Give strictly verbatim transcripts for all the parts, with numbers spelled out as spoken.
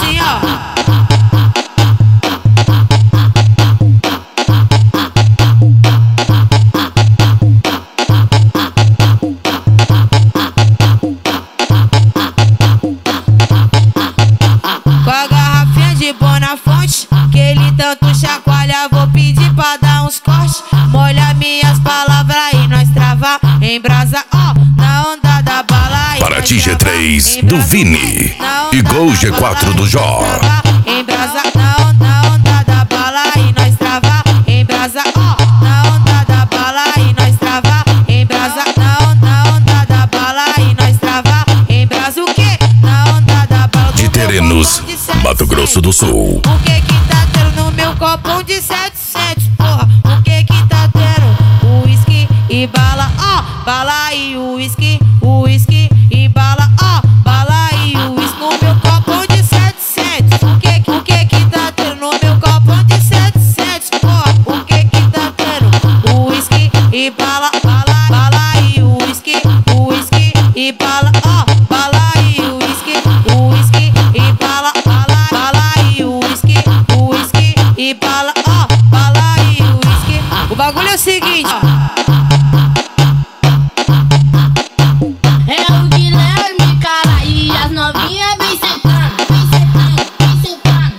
assim, ó. Com a garrafinha de Bonafonte, que ele tanto chacoalha, vou pedir pra dar uns cortes. Molha minhas palavras e nós trava em brasa, ó, na onda da bala. Paraty G três do Vini e Gol G quatro do Jó. Em brasa, na onda, na onda da bala e nós trava em brasa, ó, na onda da bala e nós trava em brasa, na onda, na onda da bala e nós trava em brasa. O que? Na onda da bala de Terenos, Mato Grosso do Sul. O que que tá tendo no meu copão de setecentos, porra? O que que tá tendo? Uísque e bala, ó, bala e uísque, uísque e bala, ó, bala e uísque no meu copão de setecentos. O que, o que que tá tendo no meu copão de setecentos, porra? O que que tá tendo? Uísque e bala, bala, bala e uísque, uísque e bala, ó, bala e uísque, uísque e bala, bala, bala e uísque, uísque e bala, ó, bala e uísque. O bagulho é o seguinte, ó. É o Guilherme, cara, e as novinhas vem sentando, vem sentando, vem sentando,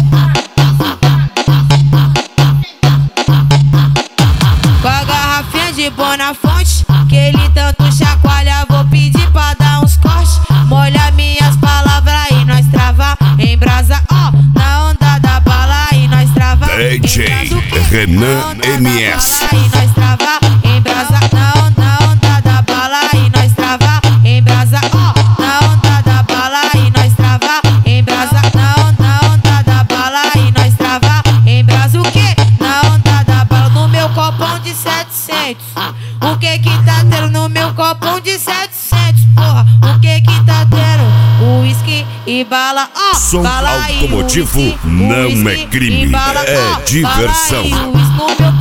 Com a garrafinha de Bonafonte, que ele tanto chacoalha, vou pedir pra dar uns cortes. Molha minhas palavras e nós trava em brasa, ó, na onda da bala e nós trava D J Renan M S. E nós trava em brasa, na onda, na onda da bala e nós trava em brasa, ó, na onda da bala e nós trava em brasa, na onda, na onda da bala e nós trava em brasa. O que? Na onda da bala no meu copão de setecentos. O que que tá tendo no meu copão de setecentos, porra? O que que tá tendo? Uísque e bala, ó, Som bala e automotivo uísque, não uísque é crime, e bala, é ó, diversão. bala e uísque no meu